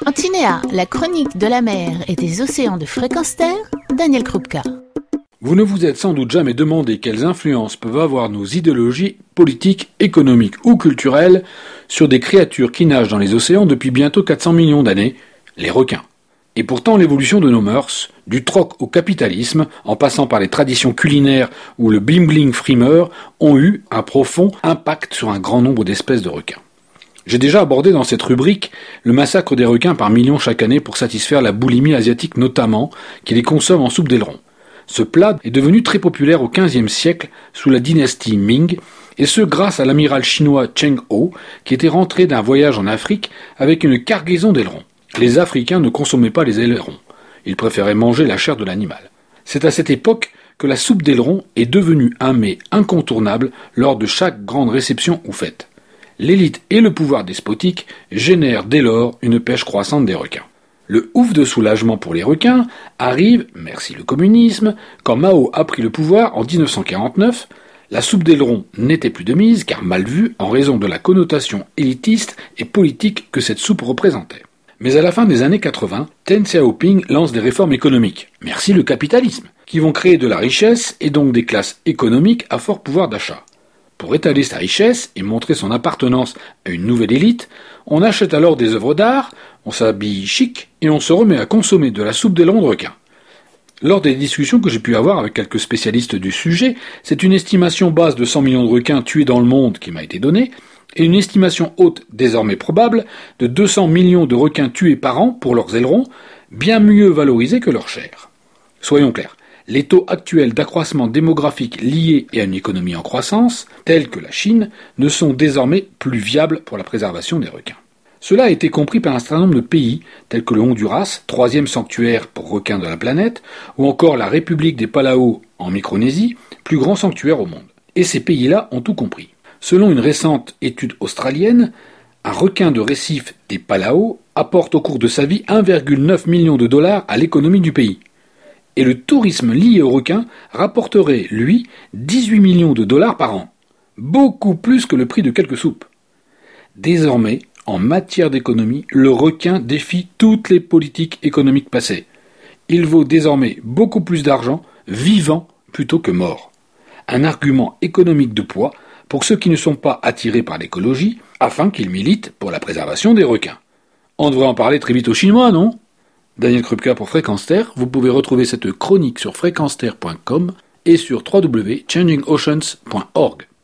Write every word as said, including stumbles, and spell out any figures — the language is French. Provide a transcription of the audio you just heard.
Tantinéa, la chronique de la mer et des océans de Fréquence Terre, Daniel Krupka. Vous ne vous êtes sans doute jamais demandé quelles influences peuvent avoir nos idéologies politiques, économiques ou culturelles sur des créatures qui nagent dans les océans depuis bientôt quatre cents millions d'années, les requins. Et pourtant l'évolution de nos mœurs, du troc au capitalisme, en passant par les traditions culinaires ou le bling-bling frimeur, ont eu un profond impact sur un grand nombre d'espèces de requins. J'ai déjà abordé dans cette rubrique le massacre des requins par millions chaque année pour satisfaire la boulimie asiatique notamment, qui les consomme en soupe d'aileron. Ce plat est devenu très populaire au quinzième siècle sous la dynastie Ming, et ce grâce à l'amiral chinois Cheng Ho, qui était rentré d'un voyage en Afrique avec une cargaison d'ailerons. Les Africains ne consommaient pas les ailerons, ils préféraient manger la chair de l'animal. C'est à cette époque que la soupe d'ailerons est devenue un mets incontournable lors de chaque grande réception ou fête. L'élite et le pouvoir despotique génèrent dès lors une pêche croissante des requins. Le ouf de soulagement pour les requins arrive, merci le communisme, quand Mao a pris le pouvoir en dix-neuf cent quarante-neuf. La soupe d'aileron n'était plus de mise car mal vue en raison de la connotation élitiste et politique que cette soupe représentait. Mais à la fin des années quatre-vingts, Deng Xiaoping lance des réformes économiques, merci le capitalisme, qui vont créer de la richesse et donc des classes économiques à fort pouvoir d'achat. Pour étaler sa richesse et montrer son appartenance à une nouvelle élite, on achète alors des œuvres d'art, on s'habille chic et on se remet à consommer de la soupe d'aileron de requin. Lors des discussions que j'ai pu avoir avec quelques spécialistes du sujet, c'est une estimation basse de cent millions de requins tués dans le monde qui m'a été donnée, et une estimation haute, désormais probable, de deux cents millions de requins tués par an pour leurs ailerons, bien mieux valorisés que leur chair. Soyons clairs. Les taux actuels d'accroissement démographique liés à une économie en croissance, telle que la Chine, ne sont désormais plus viables pour la préservation des requins. Cela a été compris par un certain nombre de pays, tels que le Honduras, troisième sanctuaire pour requins de la planète, ou encore la République des Palau en Micronésie, plus grand sanctuaire au monde. Et ces pays-là ont tout compris. Selon une récente étude australienne, un requin de récif des Palau apporte au cours de sa vie un virgule neuf million de dollars à l'économie du pays. Et le tourisme lié aux requins rapporterait, lui, dix-huit millions de dollars par an. Beaucoup plus que le prix de quelques soupes. Désormais, en matière d'économie, le requin défie toutes les politiques économiques passées. Il vaut désormais beaucoup plus d'argent, vivant, plutôt que mort. Un argument économique de poids pour ceux qui ne sont pas attirés par l'écologie, afin qu'ils militent pour la préservation des requins. On devrait en parler très vite aux Chinois, non ? Daniel Krupka pour Fréquence Terre, vous pouvez retrouver cette chronique sur fréquence terre point com et sur w w w point changing oceans point org.